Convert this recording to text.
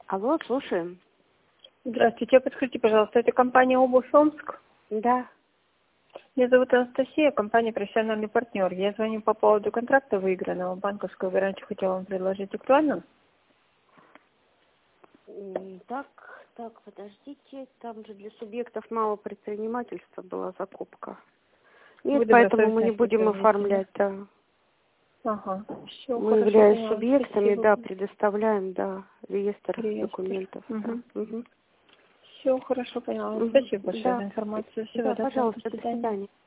Алло, слушаем. Здравствуйте, подскажите, пожалуйста, это компания «Обувь Омск»? Да. Меня зовут Анастасия, компания «Профессиональный партнер». Я звоню по поводу контракта выигранного. Банковскую гарантию хотела вам предложить. Актуально? Так, подождите. Там же для субъектов малого предпринимательства была закупка. Нет, поэтому мы не будем оформлять, да. Ага, все, Мы, хорошо, являясь поняла. субъектами, Спасибо. да, предоставляем, да, реестр Реестр. документов. Угу. Да. Угу. Все, хорошо, поняла. Угу. Спасибо большое Да. за информацию. Всего Да, доброго. пожалуйста, До до свидания. свидания.